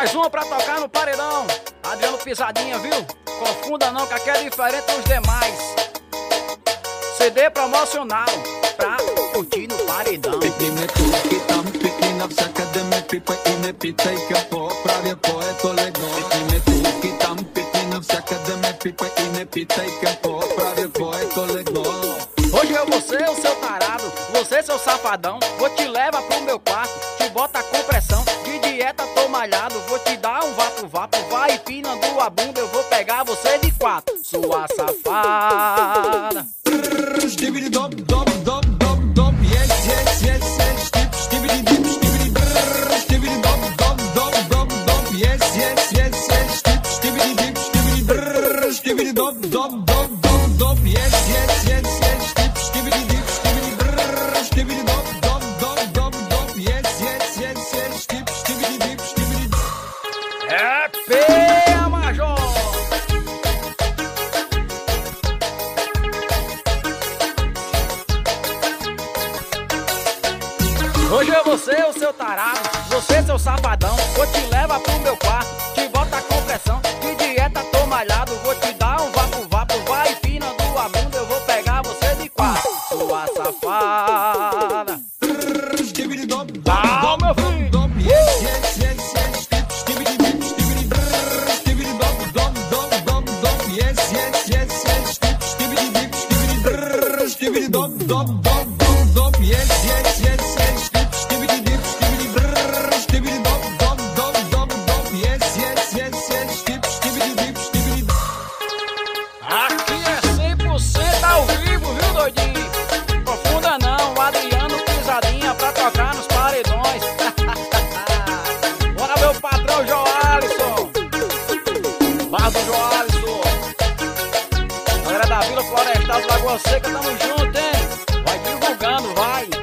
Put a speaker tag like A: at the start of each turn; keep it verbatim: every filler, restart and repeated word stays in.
A: Mais uma pra tocar no paredão. Adriano Pisadinha, viu? Confunda não, que aqui é diferente dos demais. C D promocional pra curtir no paredão.
B: Pěkně tuky tam, pěkně na vsakademe pipa i nepýtajka po, právě po je to ledno. Pěkně tuky tam, pěkně na vsakademe pipa i nepýtajka po, právě po je to ledno.
A: Hoje eu vou ser o seu tarado, você seu safadão. Vou te levar pro meu quarto, te bota com pressão. De dieta tô malhado, vou te dar um vapo-vapo. Vai empinando a bunda, eu vou pegar você de quatro, sua safada.
B: Stibidi dop, dop, dop, dop, dop, yes, yes, yes, yes, stib, stibidi dip, stibidi brrrr, stibidi dop, dop, dop, dop, dop, yes, yes, yes, yes, stib, stibidi dip, stibidi brrrr, stibidi dop, dop, dop, dop, dop, yes, yes, yes, yes, stib, stibidi dip, stibidi brrrr, stibidi dop, dop, dop, dop, dop, yes, yes, yes, yes, stib, stibidi dip, stibidi.
A: É feia, Major! Hoje eu vou ser o seu tarado, você seu safadão. Vou te levar pro meu quarto, te bota com pressão. De dieta tô malhado, vou te dar um vapo-vapo. Vai empinando a bunda, eu vou pegar você de quatro, sua safada.
B: Stibidi dop,
A: Ah, meu filho!
B: dop, yes, yes, yes, yes, stib, stibidi dip, stibidi brrrr, stibidi dop, dop, dop, dop, dop, yes, yes, yes, yes, stib, stibidi dip, stibidi brrrr, stibidi dop, dop, dop, dop, dop, yes, yes, yes, yes, stib, stibidi dip, stibidi brrrr, stibidi dop, dop, dop, dop, dop, yes, yes, yes, yes, stib, stibidi dip, stibidi.
A: Aqui é cem por cento ao vivo, viu, doidinho? Confunda não, Adriano Pisadinha pra tocar nos paredões. Bora, meu patrão Joalisson. Barra do Joalisson. Galera da Vila Florestal do Lagoa Seca, tamo junto, hein? Vai divulgando, vai.